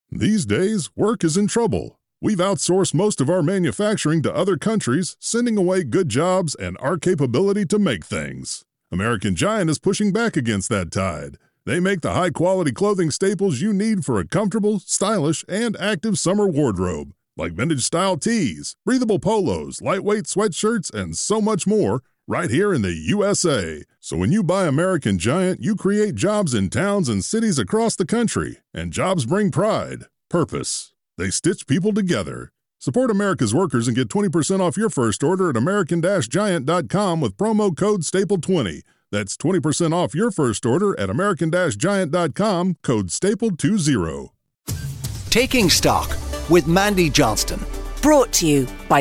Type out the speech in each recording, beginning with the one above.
These days, work is in trouble. We've outsourced most of our manufacturing to other countries, sending away good jobs and our capability to make things. American Giant is pushing back against that tide. They make the high-quality clothing staples you need for a comfortable, stylish, and active summer wardrobe, like vintage-style tees, breathable polos, lightweight sweatshirts, and so much more, right here in the USA. So when you buy American Giant, you create jobs in towns and cities across the country, and jobs bring pride, purpose. They stitch people together. Support America's workers and get 20% off your first order at american-giant.com with promo code STAPLE20. That's 20% off your first order at american-giant.com, code STAPLE20. Taking Stock with Mandy Johnston. Brought to you by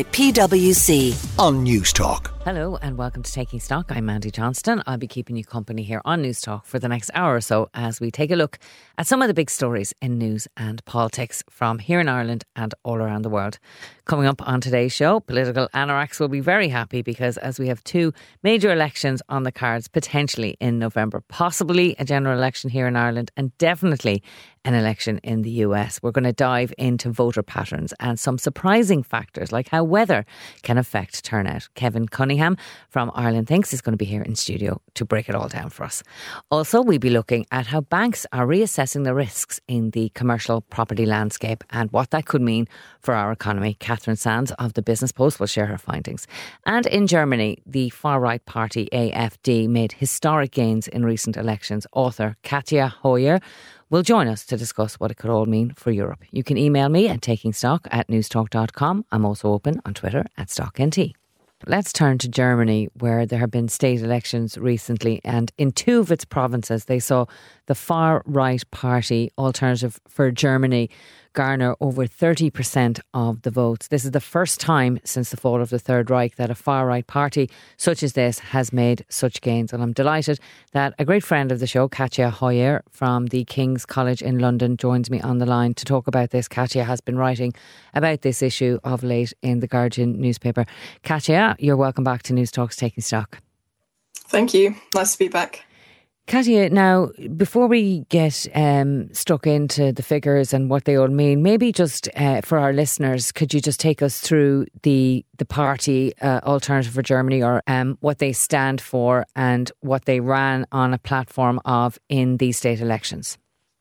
PwC on News Talk. Hello and welcome to Taking Stock. I'm Mandy Johnston. I'll be keeping you company here on News Talk for the next hour or so as we take a look at some of the big stories in news and politics from here in Ireland and all around the world. Coming up on today's show, political anoraks will be very happy because as we have two major elections on the cards potentially in November, possibly a general election here in Ireland and definitely an election in the US. We're going to dive into voter patterns and some surprising factors like how weather can affect turnout. Kevin Cunningham from Ireland Thinks is going to be here in studio to break it all down for us. Also, we'll be looking at how banks are reassessing the risks in the commercial property landscape and what that could mean for our economy. Catherine Sands of the Business Post will share her findings. And in Germany, the far-right party AfD made historic gains in recent elections. Author Katja Hoyer will join us to discuss what it could all mean for Europe. You can email me at takingstock@newstalk.com. I'm also open on Twitter @StockNT. Let's turn to Germany, where there have been state elections recently, and in two of its provinces they saw the far-right party Alternative for Germany garner over 30% of the votes. This is the first time since the fall of the Third Reich that a far-right party such as this has made such gains. And I'm delighted that a great friend of the show, Katja Hoyer from the King's College in London, joins me on the line to talk about this. Katja has been writing about this issue of late in the Guardian newspaper. Katja, you're welcome back to News Talk's Taking Stock. Thank you. Nice to be back. Katja, now, before we get stuck into the figures and what they all mean, maybe just for our listeners, could you just take us through the party Alternative for Germany, or what they stand for and what they ran on a platform of in these state elections?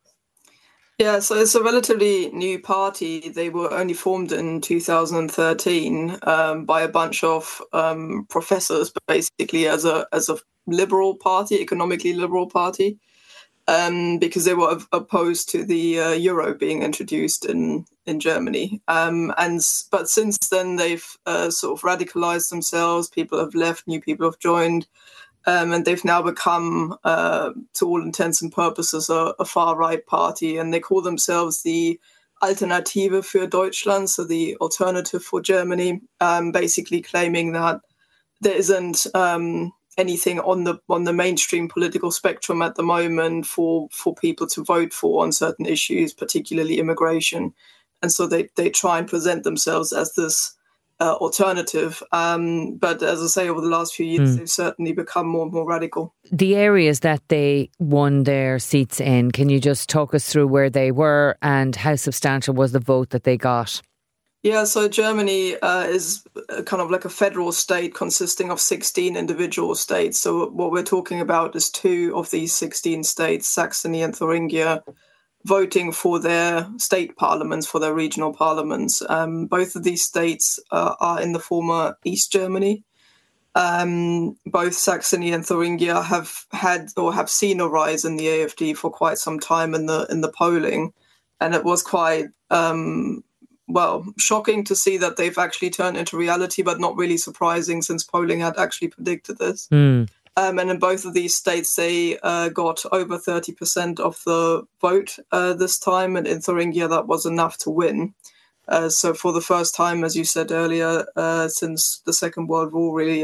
Yeah, so it's a relatively new party. They were only formed in 2013 by a bunch of professors, but basically as a liberal party, economically liberal party, because they were opposed to the euro being introduced in Germany. But since then, they've sort of radicalized themselves. People have left, new people have joined. And they've now become, to all intents and purposes, a far-right party. And they call themselves the Alternative für Deutschland, so the Alternative for Germany, basically claiming that there isn't anything on the mainstream political spectrum at the moment for people to vote for on certain issues, particularly immigration. And so they try and present themselves as this alternative. But as I say, over the last few years, they've certainly become more and more radical. The areas that they won their seats in, can you just talk us through where they were and how substantial was the vote that they got? Yeah, so Germany is kind of like a federal state consisting of 16 individual states. So what we're talking about is two of these 16 states, Saxony and Thuringia, voting for their state parliaments, for their regional parliaments. Both of these states are in the former East Germany. Both Saxony and Thuringia have had or have seen a rise in the AfD for quite some time in the polling. And it was quite shocking to see that they've actually turned into reality, but not really surprising since polling had actually predicted this. And in both of these states, they got over 30% of the vote this time. And in Thuringia, that was enough to win. So for the first time, as you said earlier, since the Second World War, really,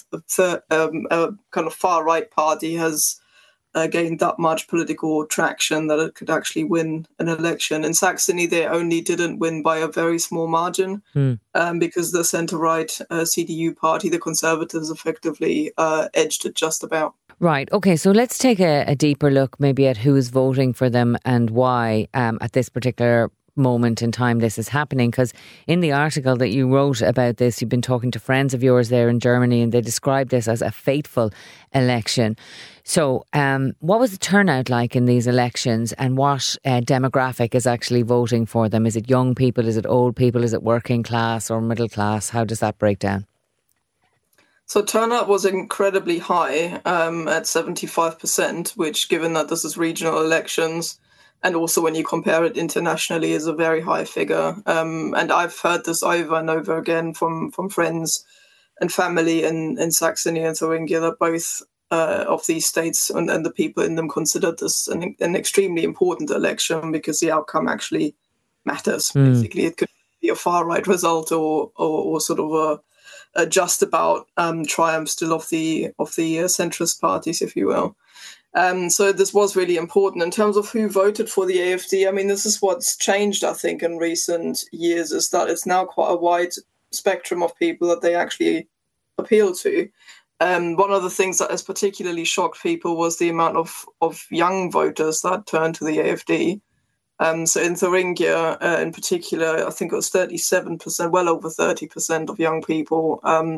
a kind of far-right party has gained that much political traction that it could actually win an election. In Saxony, they only didn't win by a very small margin because the centre-right CDU party, the Conservatives, effectively edged it just about. Right. Okay. So let's take a deeper look maybe at who is voting for them and why at this particular moment in time this is happening? Because in the article that you wrote about this, you've been talking to friends of yours there in Germany, and they described this as a fateful election. So what was the turnout like in these elections, and what demographic is actually voting for them? Is it young people? Is it old people? Is it working class or middle class? How does that break down? So turnout was incredibly high at 75%, which, given that this is regional elections, and also when you compare it internationally, is a very high figure. And I've heard this over and over again from friends and family in Saxony and Thuringia, that both of these states and the people in them considered this an extremely important election, because the outcome actually matters. Basically, it could be a far-right result or sort of a just about triumph still of the centrist parties, if you will. So this was really important. In terms of who voted for the AfD, I mean, this is what's changed, I think, in recent years, is that it's now quite a wide spectrum of people that they actually appeal to. One of the things that has particularly shocked people was the amount of young voters that turned to the AfD. So in Thuringia, in particular, I think it was 37%, well over 30% of young people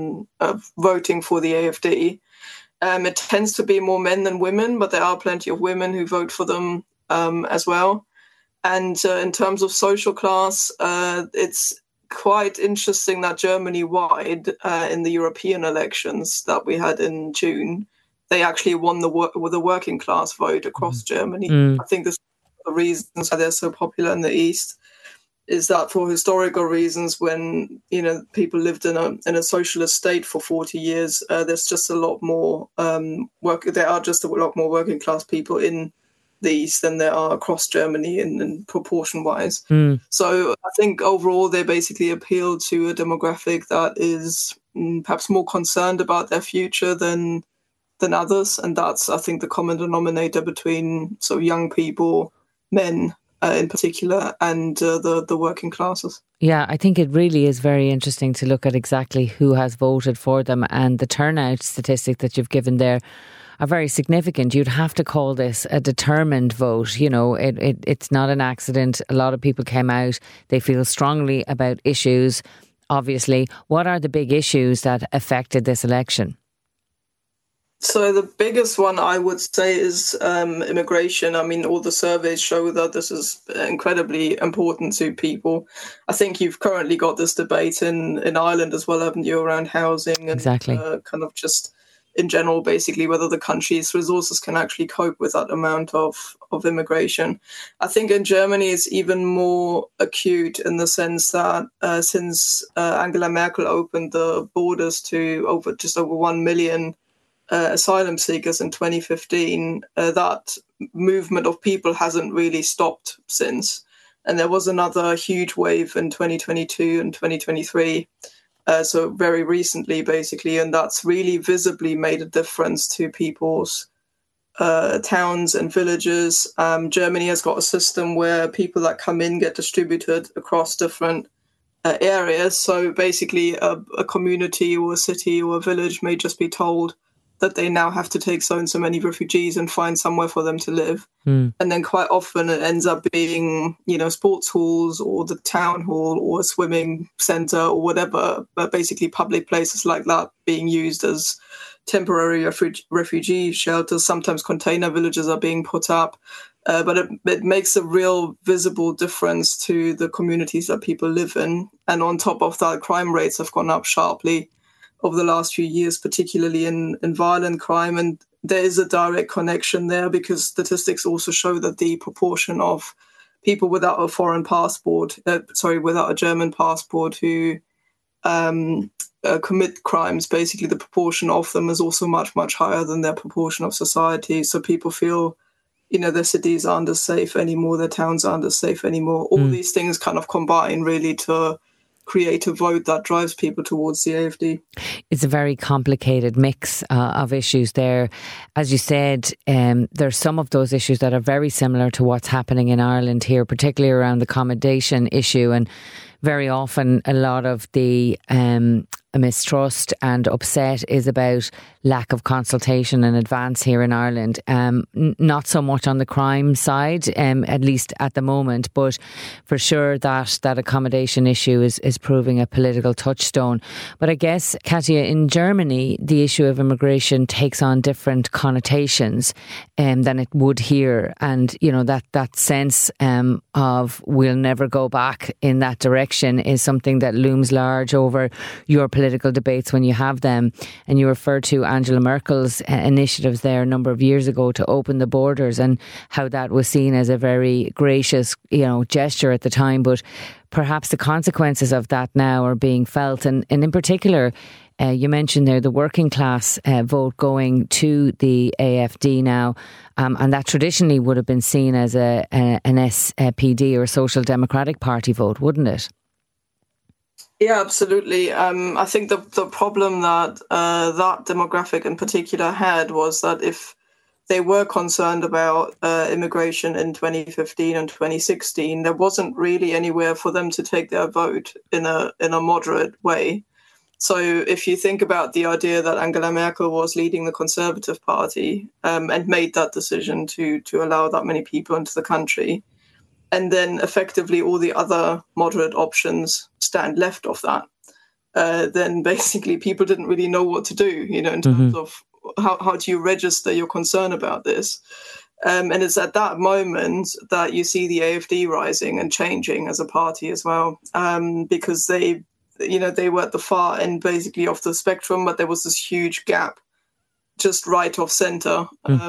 voting for the AfD. It tends to be more men than women, but there are plenty of women who vote for them as well. And in terms of social class, it's quite interesting that Germany-wide, in the European elections that we had in June, they actually won the working class vote across Germany. I think this is the reasons why they're so popular in the East, is that for historical reasons, when people lived in a socialist state for 40 years, there's just a lot more there are just a lot more working class people in the East than there are across Germany in proportion wise. So I think overall they basically appeal to a demographic that is perhaps more concerned about their future than others, and that's, I think, the common denominator between sort of young people, men in particular, and the working classes. Yeah, I think it really is very interesting to look at exactly who has voted for them, and the turnout statistic that you've given there are very significant. You'd have to call this a determined vote. It's not an accident. A lot of people came out. They feel strongly about issues, obviously. What are the big issues that affected this election? So the biggest one, I would say, is immigration. I mean, all the surveys show that this is incredibly important to people. I think you've currently got this debate in Ireland as well, haven't you, around housing and exactly. Kind of just in general, basically, whether the country's resources can actually cope with that amount of immigration. I think in Germany it's even more acute in the sense that since Angela Merkel opened the borders to just over 1 million asylum seekers in 2015, that movement of people hasn't really stopped since. And there was another huge wave in 2022 and 2023, so very recently, basically, and that's really visibly made a difference to people's towns and villages. Germany has got a system where people that come in get distributed across different areas. So basically, a community or a city or a village may just be told that they now have to take so and so many refugees and find somewhere for them to live. And then quite often it ends up being, sports halls or the town hall or a swimming centre or whatever, but basically public places like that being used as temporary refugee shelters. Sometimes container villages are being put up, but it makes a real visible difference to the communities that people live in. And on top of that, crime rates have gone up sharply over the last few years, particularly in violent crime. And there is a direct connection there, because statistics also show that the proportion of people without a foreign passport, without a German passport, who commit crimes, basically the proportion of them is also much, much higher than their proportion of society. So people feel, their cities aren't as safe anymore, their towns aren't as safe anymore. All these things kind of combine really to create a vote that drives people towards the AfD. It's a very complicated mix of issues there. As you said, there's some of those issues that are very similar to what's happening in Ireland here, particularly around the accommodation issue. And very often a lot of the mistrust and upset is about lack of consultation in advance here in Ireland. Not so much on the crime side, at least at the moment, but for sure that accommodation issue is proving a political touchstone. But I guess, Katja, in Germany, the issue of immigration takes on different connotations than it would here. And, you know, that sense of we'll never go back in that direction is something that looms large over your political debates when you have them. And you refer to Angela Merkel's initiatives there a number of years ago to open the borders, and how that was seen as a very gracious, you know, gesture at the time. But perhaps the consequences of that now are being felt. And in particular, you mentioned there the working class vote going to the AFD now, and that traditionally would have been seen as an SPD or a Social Democratic Party vote, wouldn't it? Yeah, absolutely. I think the problem that that demographic in particular had was that if they were concerned about immigration in 2015 and 2016, there wasn't really anywhere for them to take their vote in a moderate way. So if you think about the idea that Angela Merkel was leading the Conservative Party and made that decision to allow that many people into the country, and then effectively all the other moderate options stand left of that, then basically people didn't really know what to do, you know, in terms of how do you register your concern about this? And it's at that moment that you see the AFD rising and changing as a party as well, because they were at the far end basically of the spectrum, but there was this huge gap just right off centre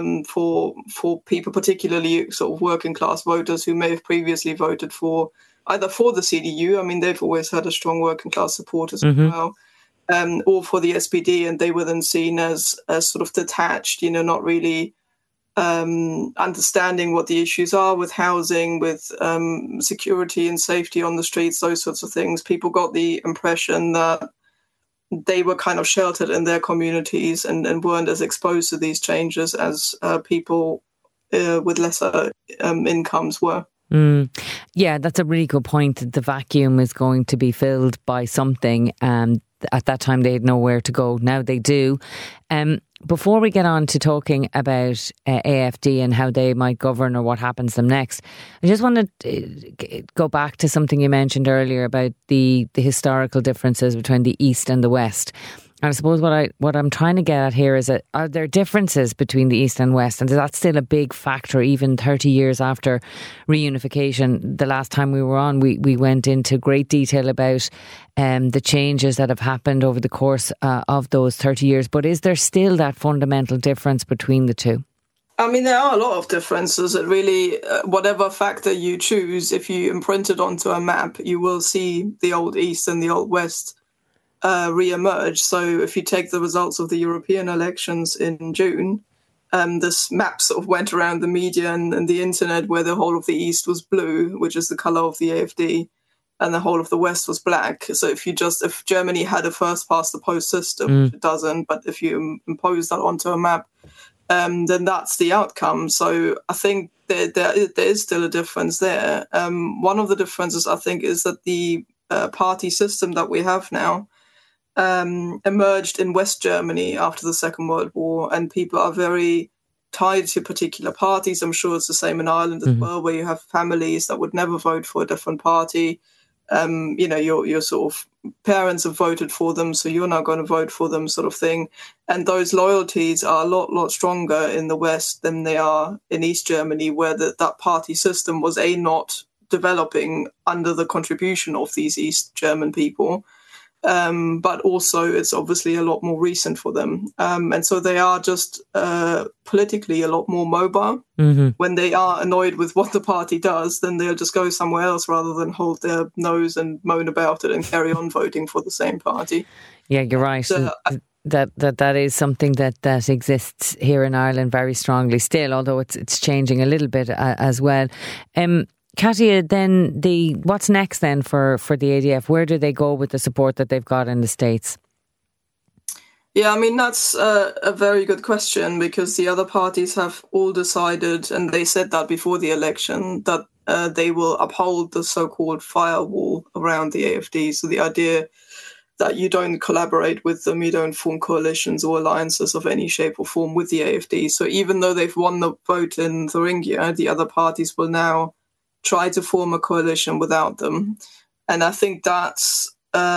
for people, particularly sort of working class voters who may have previously voted for either for the CDU, I mean, they've always had a strong working class support as well, or for the SPD, and they were then seen as sort of detached, you know, not really understanding what the issues are with housing, with security and safety on the streets, those sorts of things. People got the impression that they were kind of sheltered in their communities and weren't as exposed to these changes as people with lesser incomes were. Yeah, that's a really good point. The vacuum is going to be filled by something. At that time, they had nowhere to go. Now they do. Before we get on to talking about AFD and how they might govern or what happens to them next, I just want to go back to something you mentioned earlier about the historical differences between the East and the West. And I suppose what I'm trying to get at here is, are there differences between the East and West? And is that still a big factor, even 30 years after reunification? The last time we were on, we went into great detail about the changes that have happened over the course of those 30 years. But is there still that fundamental difference between the two? I mean, there are a lot of differences. It really, whatever factor you choose, if you imprint it onto a map, you will see the Old East and the Old West re-emerge. So if you take the results of the European elections in June, this map sort of went around the media and the internet where the whole of the East was blue, which is the colour of the AFD, and the whole of the West was black. So if Germany had a first past the post system, which it doesn't, but if you impose that onto a map, then that's the outcome. So I think there is still a difference there. One of the differences, I think, is that the party system that we have now emerged in West Germany after the Second World War, and people are very tied to particular parties. I'm sure it's the same in Ireland as well, where you have families that would never vote for a different party. Your sort of parents have voted for them, so you're not going to vote for them, sort of thing. And those loyalties are a lot stronger in the West than they are in East Germany, where that party system was not developing under the contribution of these East German people. But also it's obviously a lot more recent for them. And so they are just politically a lot more mobile. When they are annoyed with what the party does, then they'll just go somewhere else rather than hold their nose and moan about it and carry on voting for the same party. Yeah, you're right. That is something that exists here in Ireland very strongly still, although it's changing a little bit as well. Katja, then what's next then for the ADF? Where do they go with the support that they've got in the States? Yeah, I mean, that's a very good question, because the other parties have all decided, and they said that before the election, that they will uphold the so-called firewall around the AfD. So the idea that you don't collaborate with them, you don't form coalitions or alliances of any shape or form with the AfD. So even though they've won the vote in Thuringia, the other parties will now try to form a coalition without them. And I think that's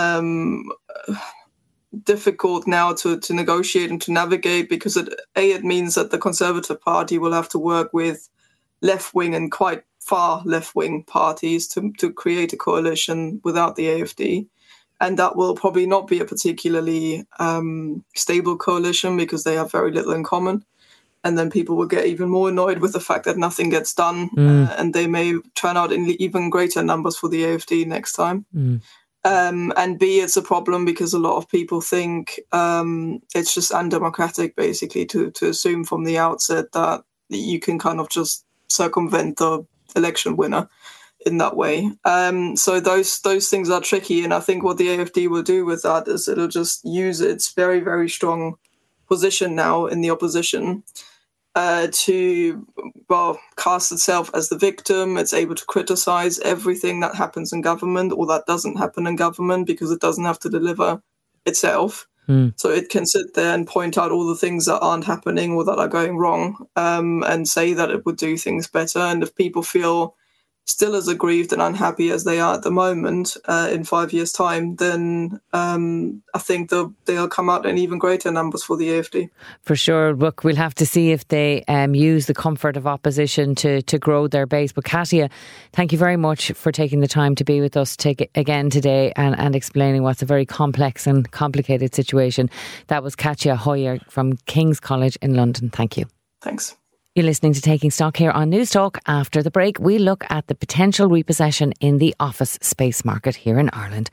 difficult now to negotiate and to navigate, because it means that the Conservative Party will have to work with left-wing and quite far left-wing parties to create a coalition without the AfD. And that will probably not be a particularly stable coalition, because they have very little in common. And then people will get even more annoyed with the fact that nothing gets done, and they may turn out in even greater numbers for the AfD next time. And B, it's a problem because a lot of people think it's just undemocratic, basically, to assume from the outset that you can kind of just circumvent the election winner in that way. So those things are tricky. And I think what the AfD will do with that is it'll just use its very, very strong position now in the opposition to cast itself as the victim. It's able to criticize everything that happens in government or that doesn't happen in government, because it doesn't have to deliver itself. So it can sit there and point out all the things that aren't happening or that are going wrong, and say that it would do things better. And if people feel still as aggrieved and unhappy as they are at the moment, in 5 years' time, then I think they'll come out in even greater numbers for the AfD. For sure. Look, we'll have to see if they use the comfort of opposition to grow their base. But Katia, thank you very much for taking the time to be with us again today and explaining what's a very complex and complicated situation. That was Katia Hoyer from King's College in London. Thank you. Thanks. You're listening to Taking Stock here on News Talk. After the break, we look at the potential repossession in the office space market here in Ireland.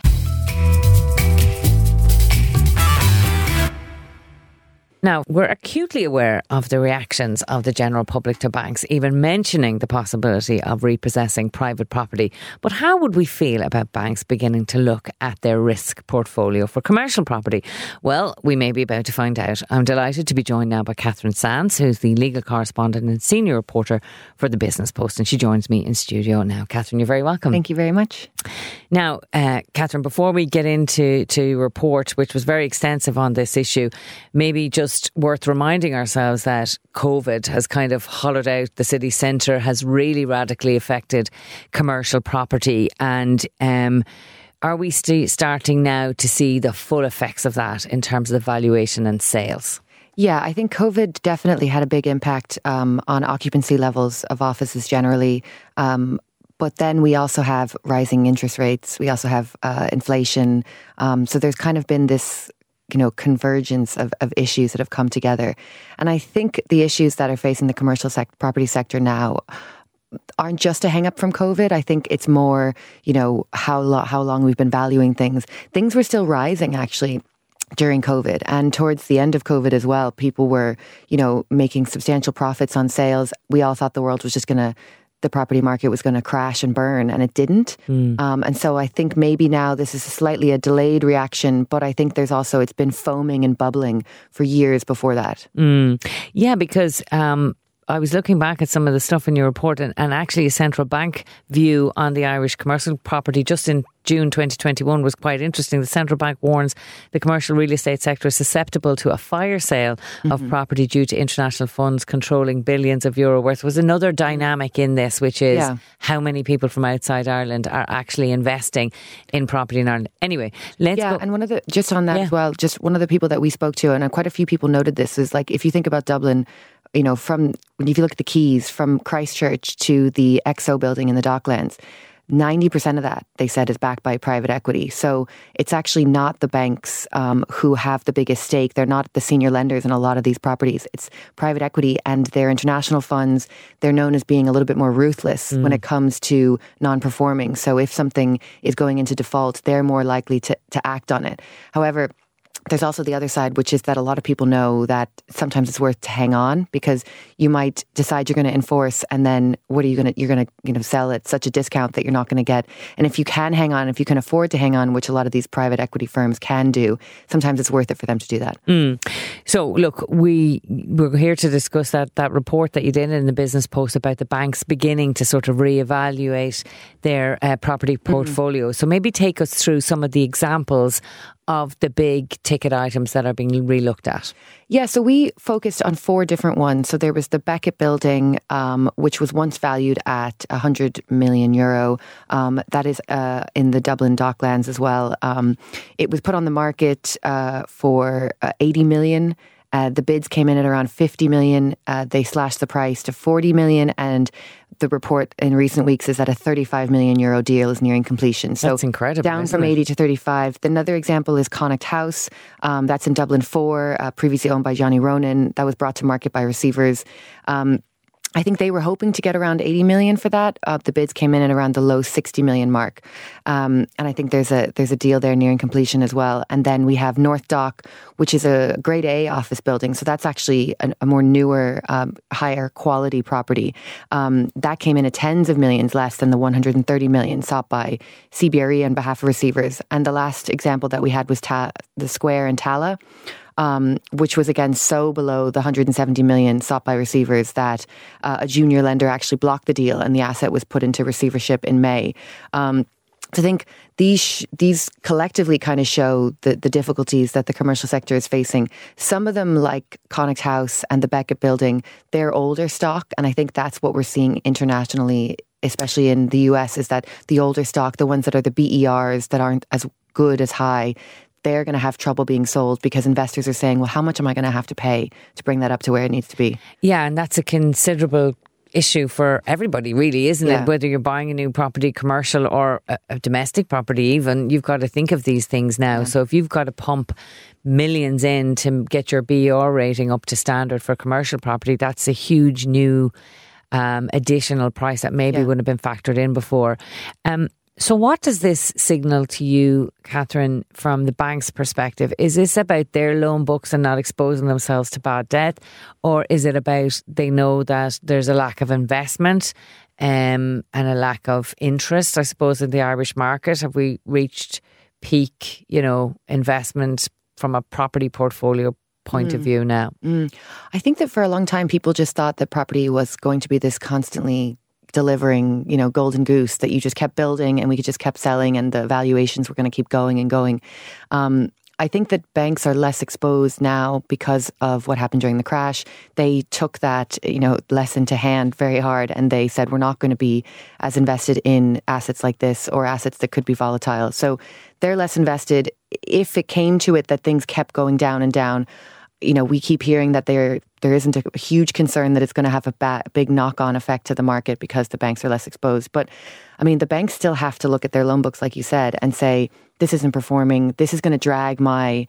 Now, we're acutely aware of the reactions of the general public to banks, even mentioning the possibility of repossessing private property. But how would we feel about banks beginning to look at their risk portfolio for commercial property? Well, we may be about to find out. I'm delighted to be joined now by Catherine Sands, who's the legal correspondent and senior reporter for the Business Post, and she joins me in studio now. Catherine, you're very welcome. Thank you very much. Now, Catherine, before we get into your report, which was very extensive on this issue, maybe just worth reminding ourselves that COVID has kind of hollowed out the city centre, has really radically affected commercial property, and are we starting now to see the full effects of that in terms of the valuation and sales? Yeah, I think COVID definitely had a big impact on occupancy levels of offices generally. But then we also have rising interest rates. We also have inflation. So there's kind of been this convergence of issues that have come together. And I think the issues that are facing the commercial property sector now aren't just a hang up from COVID. I think it's more, how long we've been valuing things. Things were still rising actually during COVID, and towards the end of COVID as well. People were, making substantial profits on sales. We all thought the world was just the property market was going to crash and burn, and it didn't. And so I think maybe now this is slightly a delayed reaction, but I think it's been foaming and bubbling for years before that. Yeah, because I was looking back at some of the stuff in your report, and actually a central bank view on the Irish commercial property just in June 2021 was quite interesting. The central bank warns the commercial real estate sector is susceptible to a fire sale of property due to international funds controlling billions of euro worth. Was another dynamic in this, which is how many people from outside Ireland are actually investing in property in Ireland. Anyway, let's go. And just on that as well, just one of the people that we spoke to, and quite a few people noted this, is like, if you think about Dublin, if you look at the quays from Christchurch to the EXO building in the Docklands, 90% of that, they said, is backed by private equity. So it's actually not the banks who have the biggest stake. They're not the senior lenders in a lot of these properties. It's private equity, and their international funds, they're known as being a little bit more ruthless when it comes to non-performing. So if something is going into default, they're more likely to act on it. However, there's also the other side, which is that a lot of people know that sometimes it's worth to hang on, because you might decide you're going to enforce, and then what are you going to, you're going to, sell at such a discount that you're not going to get. And if you can hang on, if you can afford to hang on, which a lot of these private equity firms can do, sometimes it's worth it for them to do that. So look, we're here to discuss that report that you did in the Business Post about the banks beginning to sort of reevaluate their property portfolio. So maybe take us through some of the examples of the big ticket items that are being re-looked at. Yeah, so we focused on 4 different ones. So there was the Beckett building, which was once valued at €100 million. That is in the Dublin Docklands as well. It was put on the market for 80 million. The bids came in at around 50 million. They slashed the price to 40 million, and the report in recent weeks is that a 35 million euro deal is nearing completion. So that's incredible. Down from 80 to 35. Another example is Connacht House. That's in Dublin 4, previously owned by Johnny Ronan. That was brought to market by Receivers. I think they were hoping to get around 80 million for that. The bids came in at around the low 60 million mark. And I think there's a deal there nearing completion as well. And then we have North Dock, which is a grade A office building. So that's actually a more newer, higher quality property. That came in at tens of millions less than the 130 million sought by CBRE on behalf of Receivers. And the last example that we had was the Square in Tala, which was again so below the 170 million sought by Receivers that a junior lender actually blocked the deal, and the asset was put into receivership in May. I think these collectively kind of show the difficulties that the commercial sector is facing. Some of them, like Connacht House and the Beckett building, they're older stock, and I think that's what we're seeing internationally, especially in the US, is that the older stock, the ones that are the BERs that aren't as good as high, they're going to have trouble being sold because investors are saying, well, how much am I going to have to pay to bring that up to where it needs to be? Yeah, and that's a considerable issue for everybody, really, isn't it? Whether you're buying a new property, commercial or a domestic property even, you've got to think of these things now. So if you've got to pump millions in to get your BER rating up to standard for commercial property, that's a huge new additional price that maybe wouldn't have been factored in before. So what does this signal to you, Catherine, from the bank's perspective? Is this about their loan books and not exposing themselves to bad debt? Or is it about they know that there's a lack of investment and a lack of interest, I suppose, in the Irish market? Have we reached peak, investment from a property portfolio point of view now? I think that for a long time, people just thought that property was going to be this constantly delivering, golden goose that you just kept building and we just kept selling and the valuations were going to keep going and going. I think that banks are less exposed now because of what happened during the crash. They took that, lesson to hand very hard, and they said, we're not going to be as invested in assets like this or assets that could be volatile. So they're less invested. If it came to it that things kept going down and down, we keep hearing that there isn't a huge concern that it's going to have a big knock-on effect to the market because the banks are less exposed. But, the banks still have to look at their loan books, like you said, and say, this isn't performing. This is going to drag my.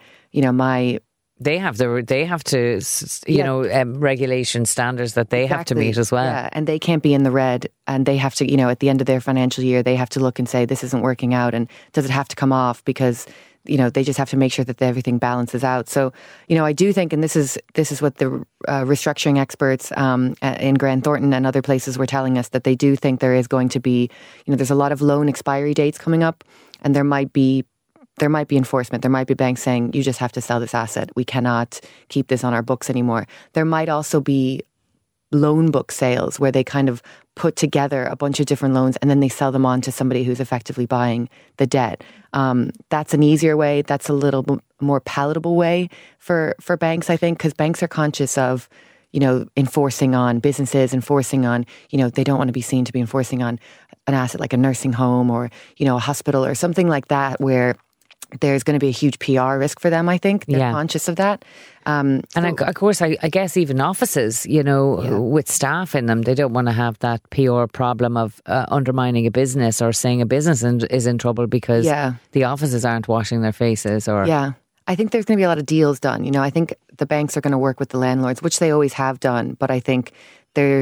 They have to, regulation standards that they have to meet as well. Yeah, and they can't be in the red, and they have to, at the end of their financial year, they have to look and say, this isn't working out, and does it have to come off? Because they just have to make sure that everything balances out. So, I do think, and this is what the restructuring experts in Grant Thornton and other places were telling us, that they do think there is going to be, there's a lot of loan expiry dates coming up, and there might be enforcement. There might be banks saying, you just have to sell this asset. We cannot keep this on our books anymore. There might also be loan book sales where they kind of put together a bunch of different loans and then they sell them on to somebody who's effectively buying the debt. That's an easier way. That's a little more palatable way for banks, I think, because banks are conscious of, enforcing on businesses, enforcing on, they don't want to be seen to be enforcing on an asset like a nursing home or, a hospital or something like that where there's going to be a huge PR risk for them, I think. They're conscious of that. And of course, I guess even offices, with staff in them, they don't want to have that PR problem of undermining a business or saying a business is in trouble because the offices aren't washing their faces. I think there's going to be a lot of deals done. I think the banks are going to work with the landlords, which they always have done. But I think there's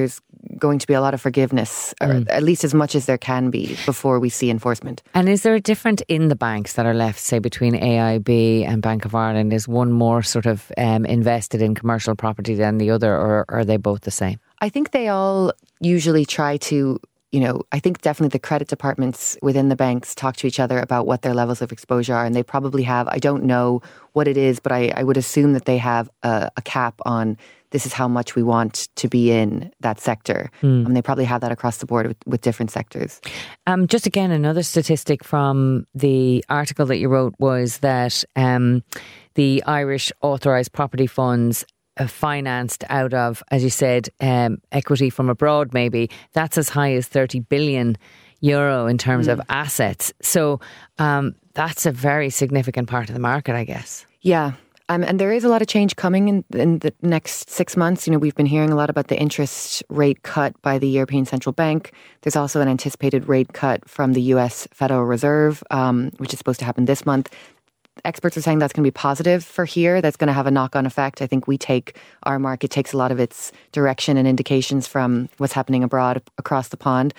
going to be a lot of forgiveness, or at least as much as there can be before we see enforcement. And is there a difference in the banks that are left, say, between AIB and Bank of Ireland? Is one more sort of invested in commercial property than the other, or are they both the same? I think they all usually try to, I think definitely the credit departments within the banks talk to each other about what their levels of exposure are. And they probably have, I don't know what it is, but I would assume that they have a cap on this is how much we want to be in that sector. And they probably have that across the board with different sectors. Just again, another statistic from the article that you wrote was that the Irish authorised property funds financed out of, as you said, equity from abroad maybe, that's as high as 30 billion euro in terms of assets. So that's a very significant part of the market, I guess. Yeah. And there is a lot of change coming in the next 6 months. We've been hearing a lot about the interest rate cut by the European Central Bank. There's also an anticipated rate cut from the US Federal Reserve, which is supposed to happen this month. Experts are saying that's going to be positive for here. That's going to have a knock-on effect. I think our market takes a lot of its direction and indications from what's happening abroad across the pond.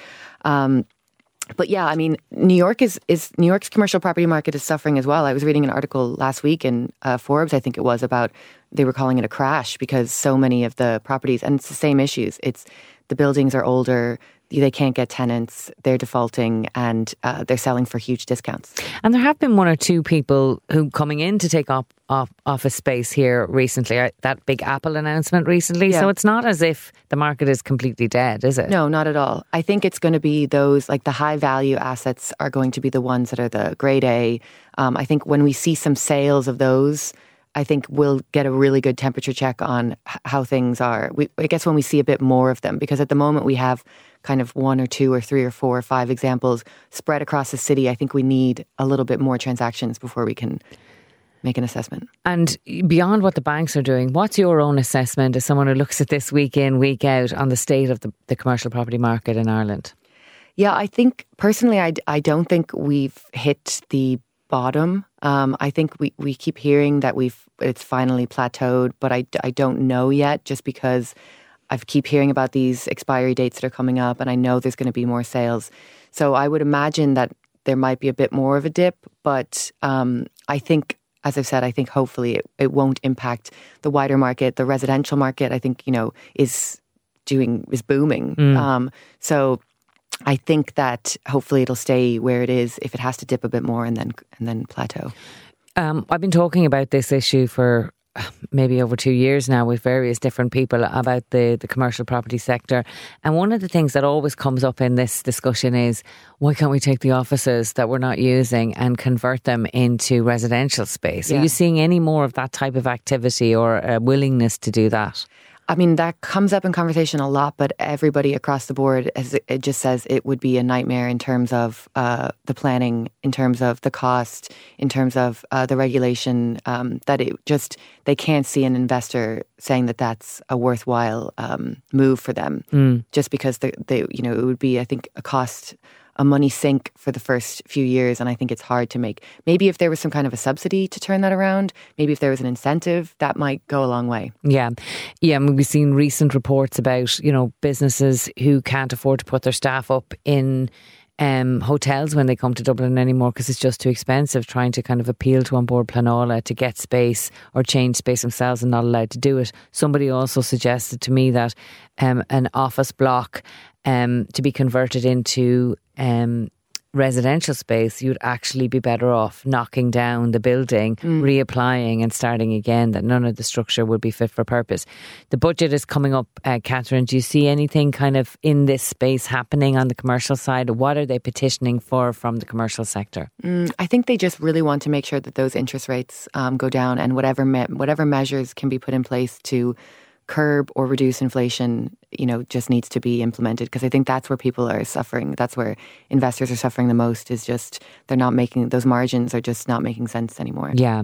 But yeah, I mean, New York's commercial property market is suffering as well. I was reading an article last week in Forbes, I think it was, about they were calling it a crash because so many of the properties, and it's the same issues. It's the buildings are older, they can't get tenants, they're defaulting, and they're selling for huge discounts. And there have been one or two people who coming in to take up office space here recently. That big Apple announcement recently. Yeah. So it's not as if the market is completely dead, is it? No, not at all. I think it's going to be those, like the high value assets are going to be the ones that are the grade A. I think when we see some sales of those, I think we'll get a really good temperature check on how things are. I guess when we see a bit more of them, because at the moment we have kind of 1 or 2 or 3 or 4 or 5 examples spread across the city. I think we need a little bit more transactions before we can make an assessment. And beyond what the banks are doing, what's your own assessment as someone who looks at this week in, week out on the state of the commercial property market in Ireland? Yeah, I think personally, I don't think we've hit the bottom. I think we keep hearing that it's finally plateaued, but I don't know yet, just because I keep hearing about these expiry dates that are coming up, and I know there's going to be more sales. So I would imagine that there might be a bit more of a dip, but I think, as I've said, I think hopefully it won't impact the wider market. The residential market, I think, is booming. So I think that hopefully it'll stay where it is, if it has to dip a bit more and then plateau. I've been talking about this issue for maybe over 2 years now with various different people about the commercial property sector. And one of the things that always comes up in this discussion is, why can't we take the offices that we're not using and convert them into residential space? Yeah. Are you seeing any more of that type of activity or a willingness to do that? I mean, that comes up in conversation a lot, but everybody across the board, it just says it would be a nightmare in terms of the planning, in terms of the cost, in terms of the regulation, that they can't see an investor saying that that's a worthwhile move for them, just because it would be, I think, a money sink for the first few years. And I think it's hard to make. Maybe if there was some kind of a subsidy to turn that around, maybe if there was an incentive, that might go a long way. Yeah. I mean, we've seen recent reports about, businesses who can't afford to put their staff up in hotels when they come to Dublin anymore because it's just too expensive, trying to kind of appeal to An Bord Pleanála to get space or change space themselves and not allowed to do it. Somebody also suggested to me that an office block to be converted into residential space, you'd actually be better off knocking down the building, reapplying and starting again, that none of the structure would be fit for purpose. The budget is coming up, Catherine. Do you see anything kind of in this space happening on the commercial side? What are they petitioning for from the commercial sector? I think they just really want to make sure that those interest rates go down, and whatever measures can be put in place to curb or reduce inflation, just needs to be implemented, because I think that's where people are suffering. That's where investors are suffering the most, is just those margins are just not making sense anymore. Yeah.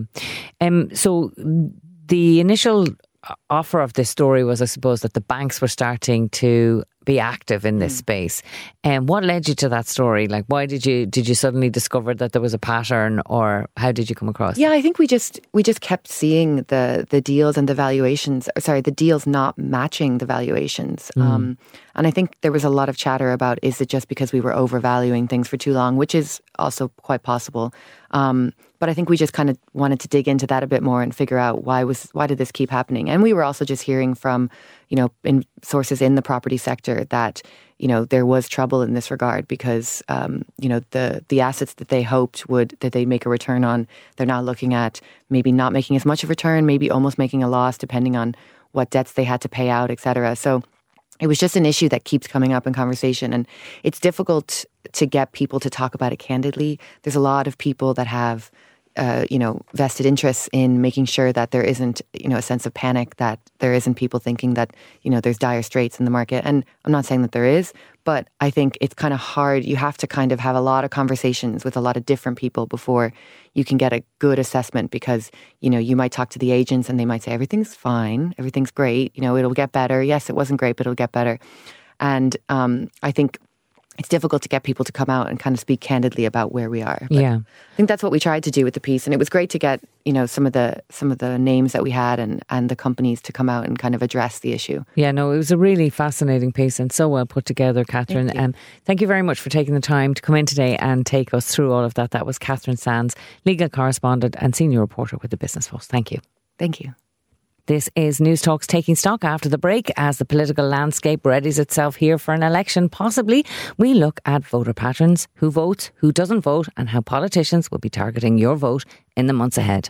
So the initial offer of this story was, I suppose, that the banks were starting to be active in this space. And what led you to that story? Like, why did you suddenly discover that there was a pattern, or how did you come across? Yeah, I think we just kept seeing the deals and the valuations. Sorry, the deals not matching the valuations. And I think there was a lot of chatter about, is it just because we were overvaluing things for too long, which is also quite possible. But I think we just kind of wanted to dig into that a bit more and figure out why did this keep happening. And we were also just hearing from, in sources in the property sector that, there was trouble in this regard because, the assets that they hoped that they'd make a return on, they're now looking at maybe not making as much of a return, maybe almost making a loss depending on what debts they had to pay out, et cetera. So it was just an issue that keeps coming up in conversation, and it's difficult to get people to talk about it candidly. There's a lot of people that have, vested interests in making sure that there isn't, a sense of panic, that there isn't people thinking that, there's dire straits in the market. And I'm not saying that there is, but I think it's kind of hard. You have to kind of have a lot of conversations with a lot of different people before you can get a good assessment, because, you might talk to the agents and they might say, everything's fine, everything's great, it'll get better. Yes, it wasn't great, but it'll get better. And I think it's difficult to get people to come out and kind of speak candidly about where we are. But I think that's what we tried to do with the piece. And it was great to get, some of the names that we had and the companies to come out and kind of address the issue. Yeah, no, it was a really fascinating piece and so well put together, Catherine. Thank you very much for taking the time to come in today and take us through all of that. That was Catherine Sands, legal correspondent and senior reporter with the Business Post. Thank you. Thank you. This is News Talk's Taking Stock. After the break, as the political landscape readies itself here for an election, possibly, we look at voter patterns, who votes, who doesn't vote, and how politicians will be targeting your vote in the months ahead.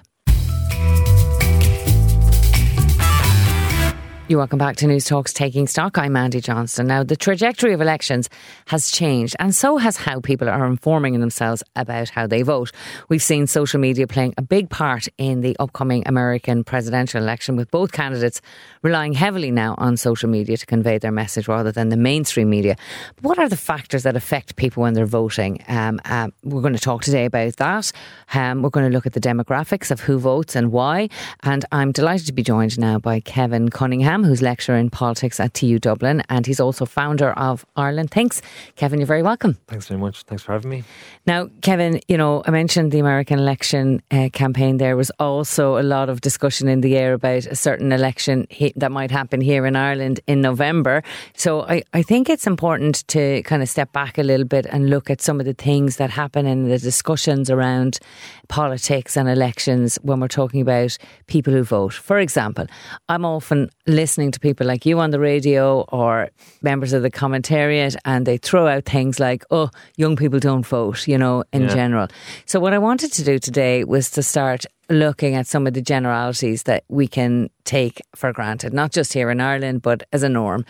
You're welcome back to News Talk's Taking Stock. I'm Mandy Johnston. Now, the trajectory of elections has changed, and so has how people are informing themselves about how they vote. We've seen social media playing a big part in the upcoming American presidential election, with both candidates relying heavily now on social media to convey their message rather than the mainstream media. But what are the factors that affect people when they're voting? We're going to talk today about that. We're going to look at the demographics of who votes and why. And I'm delighted to be joined now by Kevin Cunningham, who's lecturer in politics at TU Dublin, and he's also founder of Ireland Thinks. Kevin, you're very welcome. Thanks very much. Thanks for having me. Now, Kevin, I mentioned the American election campaign. There was also a lot of discussion in the air about a certain election that might happen here in Ireland in November. So I think it's important to kind of step back a little bit and look at some of the things that happen in the discussions around politics and elections when we're talking about people who vote. For example, I'm often listening to people like you on the radio or members of the commentariat, and they throw out things like, oh, young people don't vote, in general. So what I wanted to do today was to start looking at some of the generalities that we can take for granted, not just here in Ireland, but as a norm.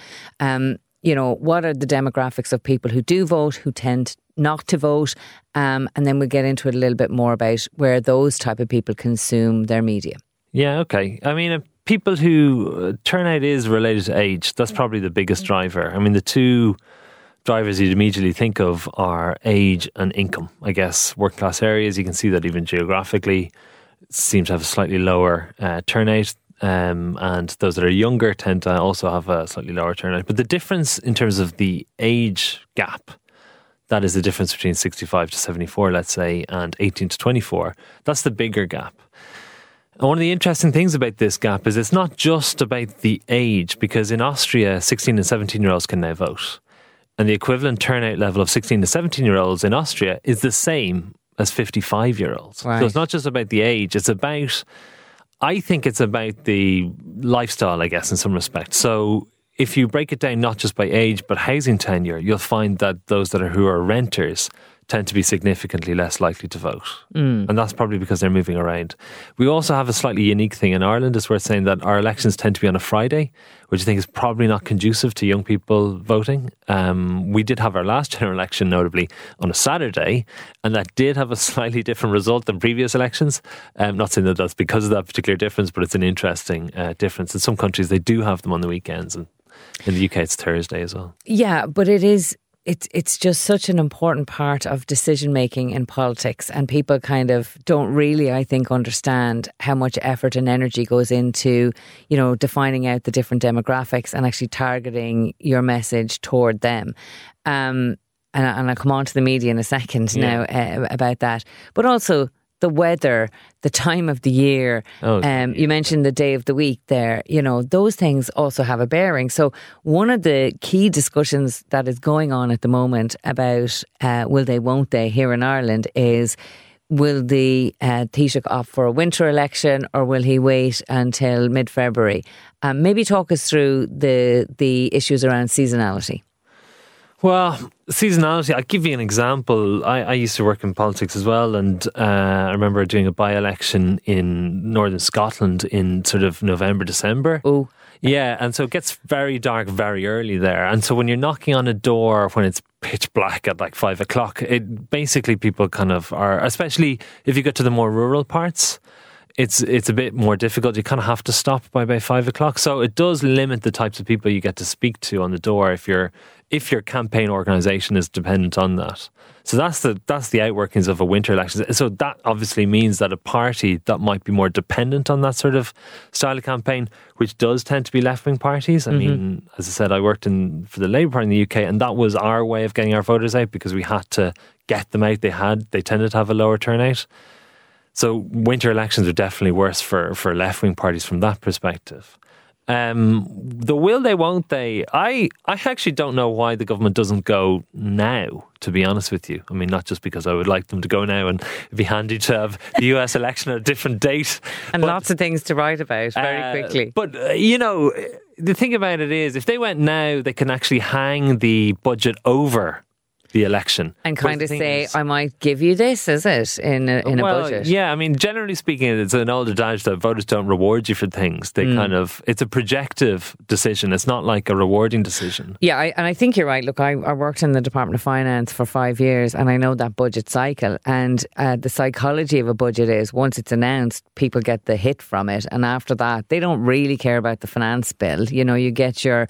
What are the demographics of people who do vote, who tend not to vote? And then we'll get into it a little bit more about where those type of people consume their media. Yeah, okay. I mean, people who turnout is related to age. That's probably the biggest driver. I mean, the two drivers you'd immediately think of are age and income. I guess working class areas, you can see that even geographically, seem to have a slightly lower turnout. And those that are younger tend to also have a slightly lower turnout. But the difference in terms of the age gap, that is the difference between 65 to 74, let's say, and 18 to 24. That's the bigger gap. And one of the interesting things about this gap is it's not just about the age, because in Austria, 16 and 17-year-olds can now vote. And the equivalent turnout level of 16 to 17-year-olds in Austria is the same as 55-year-olds. Right. So it's not just about the age, I think it's about the lifestyle, I guess, in some respect. So if you break it down not just by age, but housing tenure, you'll find that those who are renters tend to be significantly less likely to vote. And that's probably because they're moving around. We also have a slightly unique thing in Ireland. It's worth saying that our elections tend to be on a Friday, which I think is probably not conducive to young people voting. We did have our last general election, notably, on a Saturday, and that did have a slightly different result than previous elections. Not saying that that's because of that particular difference, but it's an interesting difference. In some countries, they do have them on the weekends, and in the UK, it's Thursday as well. Yeah, but it is it's just such an important part of decision making in politics, and people kind of don't really, I think, understand how much effort and energy goes into, you know, defining out the different demographics and actually targeting your message toward them. And I'll come on to the media in a second now about that, but also the weather, the time of the year. You mentioned the day of the week there. You know, those things also have a bearing. So one of the key discussions that is going on at the moment about will they, won't they here in Ireland is, will the Taoiseach opt for a winter election, or will he wait until mid-February? Maybe talk us through the issues around seasonality. Well, seasonality, I'll give you an example. I used to work in politics as well, and I remember doing a by-election in northern Scotland in sort of November, December. Oh. Yeah, and so it gets very dark very early there. And so when you're knocking on a door when it's pitch black at like 5 o'clock, it basically people kind of are, especially if you get to the more rural parts, it's a bit more difficult. You kind of have to stop by about 5 o'clock. So it does limit the types of people you get to speak to on the door if your campaign organisation is dependent on that. So that's the outworkings of a winter election. So that obviously means that a party that might be more dependent on that sort of style of campaign, which does tend to be left-wing parties. I mean, as I said, I worked for the Labour Party in the UK, and that was our way of getting our voters out because we had to get them out. They tended to have a lower turnout. So winter elections are definitely worse for left-wing parties from that perspective. The will they, won't they? I actually don't know why the government doesn't go now, to be honest with you. I mean, not just because I would like them to go now, and it'd be handy to have the US election at a different date. And lots of things to write about very quickly. But, you know, the thing about it is, if they went now, they can actually hang the budget over the election. And kind of say, I might give you this, is it, in a budget? Yeah, I mean, generally speaking, it's an old adage that voters don't reward you for things. They it's a projective decision. It's not like a rewarding decision. Yeah, and I think you're right. Look, I worked in the Department of Finance for 5 years, and I know that budget cycle. And the psychology of a budget is, once it's announced, people get the hit from it. And after that, they don't really care about the finance bill. You know, you get your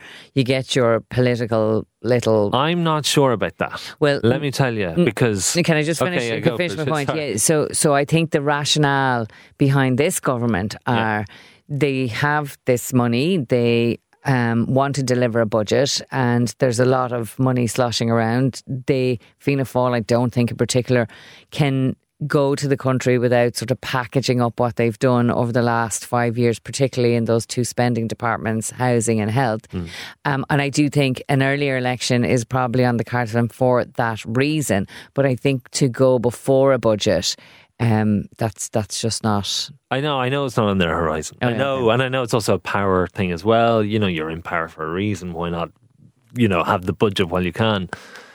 political little... I'm not sure about that. Well, let me tell you, because... Can I just finish? Finish my point. Yeah. So I think the rationale behind this government are they have this money, they want to deliver a budget, and there's a lot of money sloshing around. Fianna Fáil, I don't think in particular, can go to the country without sort of packaging up what they've done over the last 5 years, particularly in those two spending departments, housing and health. And I do think an earlier election is probably on the cards for them for that reason. But I think to go before a budget, that's just not... I know it's not on their horizon. I know it's also a power thing as well. You know, you're in power for a reason. Why not, you know, have the budget while you can?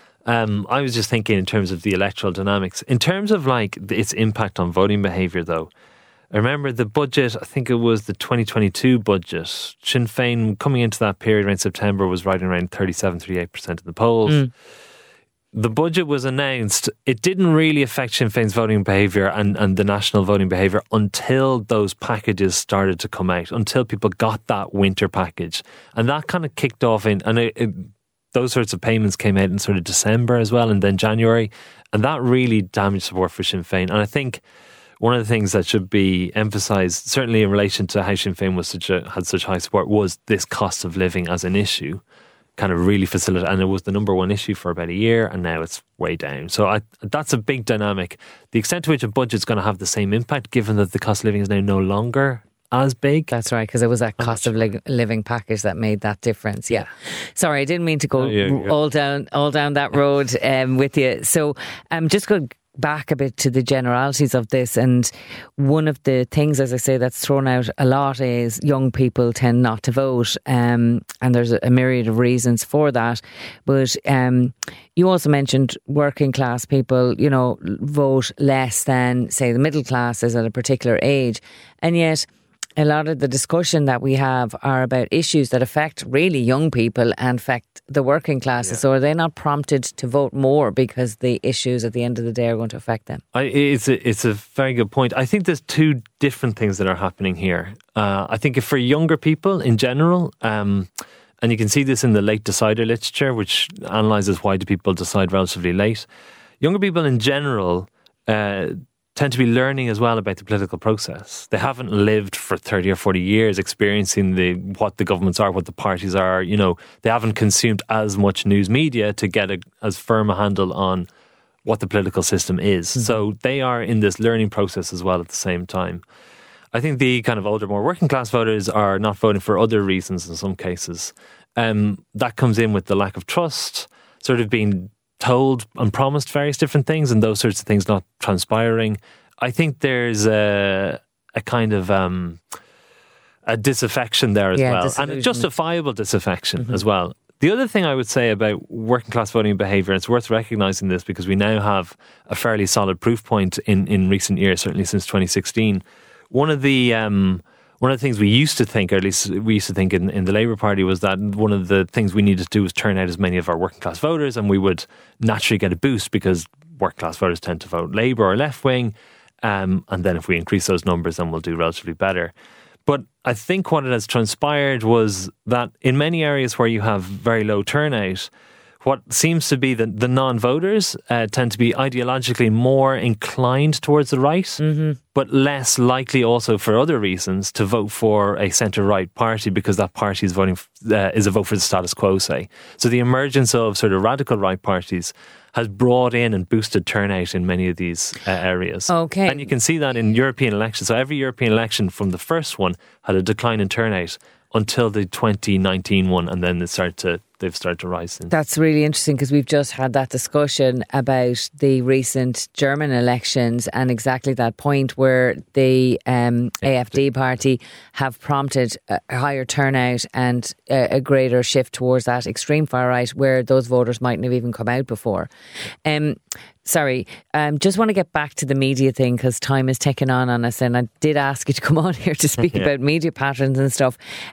I was just thinking in terms of the electoral dynamics. In terms of like its impact on voting behaviour though, I remember the budget, I think it was the 2022 budget, Sinn Féin coming into that period around September was riding around 37-38% of the polls. The budget was announced. It didn't really affect Sinn Féin's voting behaviour and the national voting behaviour until those packages started to come out, until people got that winter package. And that kind of kicked off those sorts of payments came out in sort of December as well, and then January, and that really damaged support for Sinn Féin. And I think one of the things that should be emphasised, certainly in relation to how Sinn Féin had such high support, was this cost of living as an issue, kind of really facilitated, and it was the number one issue for about a year, and now it's way down. So that's a big dynamic. The extent to which a budget's going to have the same impact, given that the cost of living is now no longer as big. That's right, because it was that cost of living package that made that difference. Yeah. Sorry, I didn't mean to go all down that road with you. So just go back a bit to the generalities of this, and one of the things, as I say, that's thrown out a lot is young people tend not to vote, and there's a myriad of reasons for that. But you also mentioned working class people, you know, vote less than, say, the middle classes at a particular age, and yet a lot of the discussion that we have are about issues that affect really young people and affect the working classes. Yeah. So are they not prompted to vote more because the issues at the end of the day are going to affect them? It's a very good point. I think there's two different things that are happening here. I think if for younger people in general, and you can see this in the late decider literature, which analyses why do people decide relatively late. Younger people in general tend to be learning as well about the political process. They haven't lived for 30 or 40 years experiencing what the governments are, what the parties are. You know, they haven't consumed as much news media to get as firm a handle on what the political system is. Mm-hmm. So they are in this learning process as well at the same time. I think the kind of older, more working class voters are not voting for other reasons in some cases. That comes in with the lack of trust, sort of being told and promised various different things and those sorts of things not transpiring. I think there's a kind of a disaffection there as well, and a justifiable disaffection as well. The other thing I would say about working class voting behaviour, and it's worth recognising this because we now have a fairly solid proof point in recent years, certainly since 2016. One of the things we used to think, or at least we used to think in the Labour Party, was that one of the things we needed to do was turn out as many of our working class voters, and we would naturally get a boost because working class voters tend to vote Labour or left wing, and then if we increase those numbers, then we'll do relatively better. But I think what it has transpired was that in many areas where you have very low turnout, what seems to be the non-voters tend to be ideologically more inclined towards the right, but less likely also for other reasons to vote for a centre-right party because that party is a vote for the status quo, say. So the emergence of sort of radical right parties has brought in and boosted turnout in many of these areas. Okay. And you can see that in European elections. So every European election from the first one had a decline in turnout until the 2019 one, and then they've started to rise since. That's really interesting because we've just had that discussion about the recent German elections and exactly that point where the AfD party have prompted a higher turnout and a greater shift towards that extreme far right where those voters mightn't have even come out before. Just want to get back to the media thing because time is ticking on us, and I did ask you to come on here to speak about media patterns and stuff.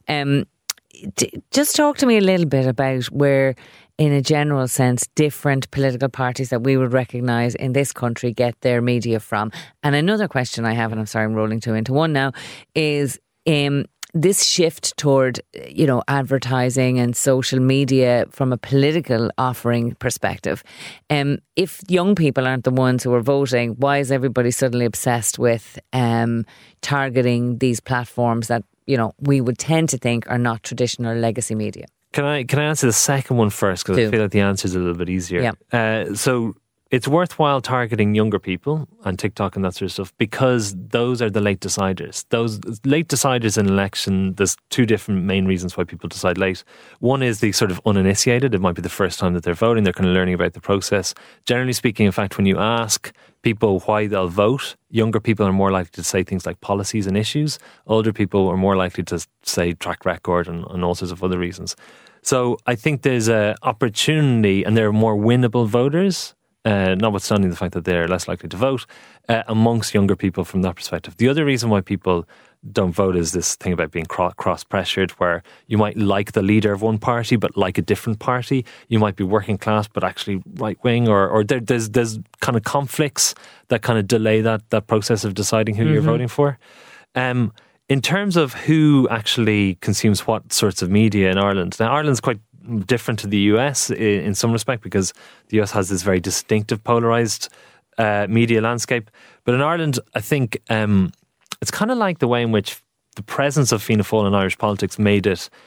Just talk to me a little bit about where, in a general sense, different political parties that we would recognise in this country get their media from. And another question I have, and I'm sorry I'm rolling two into one now, is this shift toward, advertising and social media from a political offering perspective. If young people aren't the ones who are voting, why is everybody suddenly obsessed with targeting these platforms that, we would tend to think are not traditional legacy media? Can I answer the second one first? Because I feel like the answer is a little bit easier. Yeah. So it's worthwhile targeting younger people on TikTok and that sort of stuff because those are the late deciders. Those late deciders in election, there's two different main reasons why people decide late. One is the sort of uninitiated. It might be the first time that they're voting. They're kind of learning about the process. Generally speaking, in fact, when you ask people why they'll vote, younger people are more likely to say things like policies and issues. Older people are more likely to say track record and all sorts of other reasons. So I think there's an opportunity, and there are more winnable voters, notwithstanding the fact that they're less likely to vote, amongst younger people from that perspective. The other reason why people don't vote is this thing about being cross-pressured, where you might like the leader of one party but like a different party. You might be working class but actually right-wing, or there's kind of conflicts that kind of delay that process of deciding who you're voting for. In terms of who actually consumes what sorts of media in Ireland, now Ireland's quite different to the US in some respect because the US has this very distinctive polarised media landscape. But in Ireland, I think it's kind of like the way in which the presence of Fianna Fáil in Irish politics made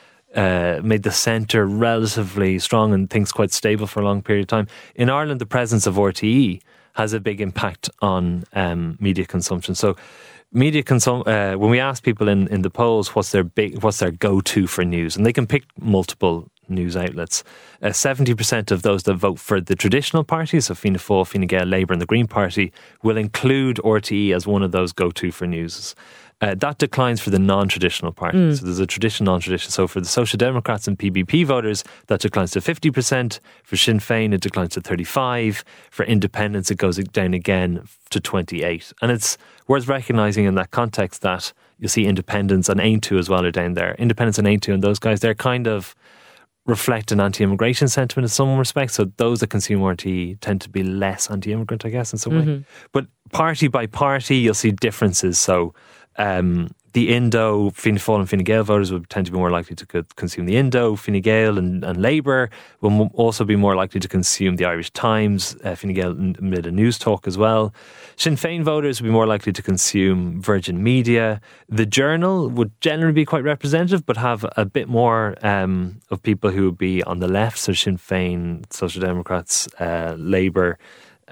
the centre relatively strong and things quite stable for a long period of time. In Ireland, the presence of RTE has a big impact on media consumption. So when we ask people in the polls what's their go-to for news, and they can pick multiple news outlets, 70% of those that vote for the traditional parties, so Fianna Fáil, Fine Gael, Labour and the Green Party, will include RTE as one of those go-to for news. That declines for the non-traditional parties. So there's a tradition, non-tradition. So for the Social Democrats and PBP voters, that declines to 50%. For Sinn Féin, it declines to 35%. For independents, it goes down again to 28%. And it's worth recognising in that context that you'll see independents and Aontú as well are down there. Independents and Aontú and those guys, they're kind of reflect an anti-immigration sentiment in some respects. So those that consume RTE tend to be less anti-immigrant, I guess, in some way. But party by party, you'll see differences. So the Indo, Fianna Fáil and Fine Gael voters would tend to be more likely to consume the Indo. Fine Gael and Labour will also be more likely to consume the Irish Times. Fine Gael made a News Talk as well. Sinn Féin voters would be more likely to consume Virgin Media. The Journal would generally be quite representative, but have a bit more of people who would be on the left, so Sinn Féin, Social Democrats, Labour,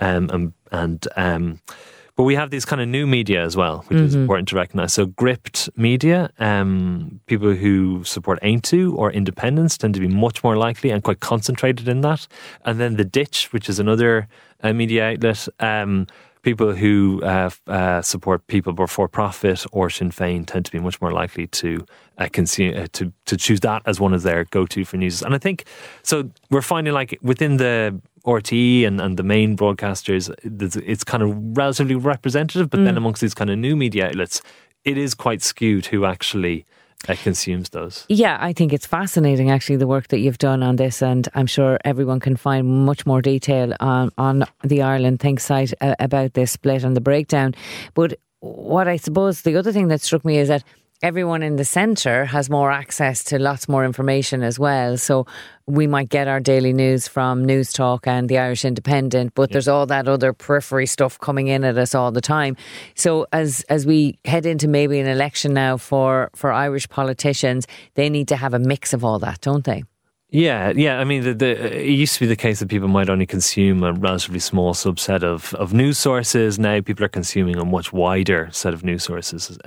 but we have these kind of new media as well, which is important to recognise. So gripped media, people who support Aintu or independents tend to be much more likely and quite concentrated in that. And then the Ditch, which is another media outlet, people who support People Before Profit or Sinn Féin tend to be much more likely to consume to choose that as one of their go-to for news. And I think so. We're finding like within the RTE and the main broadcasters, it's kind of relatively representative, but then amongst these kind of new media outlets, it is quite skewed who actually consumes those. Yeah, I think it's fascinating actually the work that you've done on this, and I'm sure everyone can find much more detail on the Ireland Think site about this split and the breakdown. But what I suppose the other thing that struck me is that everyone in the centre has more access to lots more information as well. So we might get our daily news from News Talk and the Irish Independent, but there's all that other periphery stuff coming in at us all the time. So as we head into maybe an election now for Irish politicians, they need to have a mix of all that, don't they? Yeah. I mean, it used to be the case that people might only consume a relatively small subset of news sources. Now people are consuming a much wider set of news sources.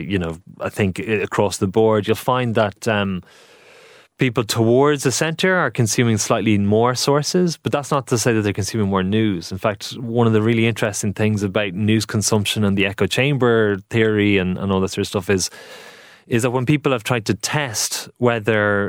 I think across the board, you'll find that people towards the centre are consuming slightly more sources, but that's not to say that they're consuming more news. In fact, one of the really interesting things about news consumption and the echo chamber theory and all that sort of stuff is that when people have tried to test whether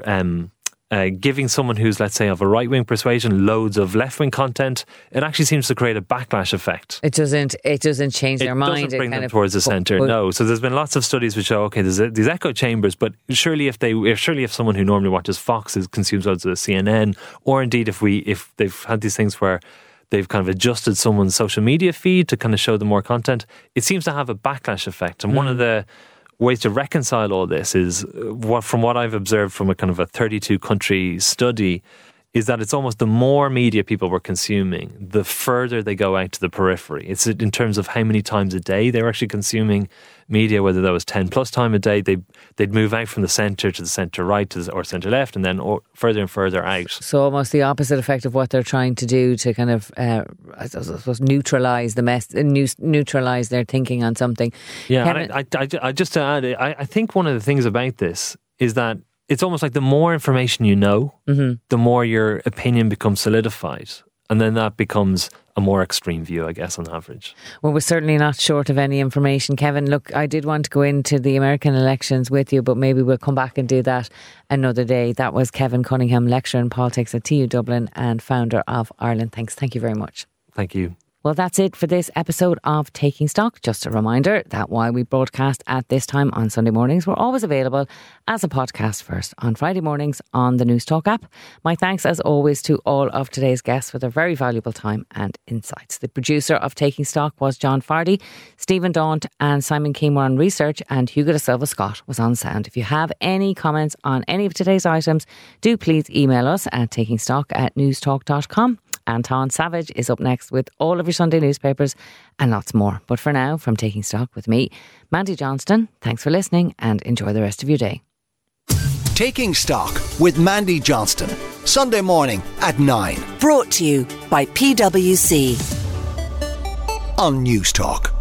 giving someone who's, let's say, of a right-wing persuasion loads of left-wing content, it actually seems to create a backlash effect. It doesn't change their mind. It doesn't bring them towards the centre, no. So there's been lots of studies which show, okay, there's these echo chambers, but surely if someone who normally watches Fox consumes loads of CNN, or indeed if they've had these things where they've kind of adjusted someone's social media feed to kind of show them more content, it seems to have a backlash effect. And one of the ways to reconcile all this is, from what I've observed from a kind of a 32 country study, is that it's almost the more media people were consuming, the further they go out to the periphery. It's in terms of how many times a day they were actually consuming media, whether that was 10 plus time a day, they'd move out from the centre to the centre right or centre left, and then further and further out. So almost the opposite effect of what they're trying to do to kind of, I suppose, neutralise neutralise their thinking on something. Yeah, and I just to add, I think one of the things about this is that it's almost like the more information you know, the more your opinion becomes solidified. And then that becomes a more extreme view, I guess, on average. Well, we're certainly not short of any information. Kevin, look, I did want to go into the American elections with you, but maybe we'll come back and do that another day. That was Kevin Cunningham, lecturer in politics at TU Dublin and founder of Ireland Thinks. Thank you very much. Thank you. Well, that's it for this episode of Taking Stock. Just a reminder that while we broadcast at this time on Sunday mornings, we're always available as a podcast first on Friday mornings on the News Talk app. My thanks, as always, to all of today's guests for their very valuable time and insights. The producer of Taking Stock was John Fardy. Stephen Daunt and Simon Keane were on research, and Hugo de Silva Scott was on sound. If you have any comments on any of today's items, do please email us at takingstock@newstalk.com. Anton Savage is up next with all of your Sunday newspapers and lots more. But for now, from Taking Stock with me, Mandy Johnston, thanks for listening and enjoy the rest of your day. Taking Stock with Mandy Johnston, Sunday morning at 9. Brought to you by PwC. On News Talk.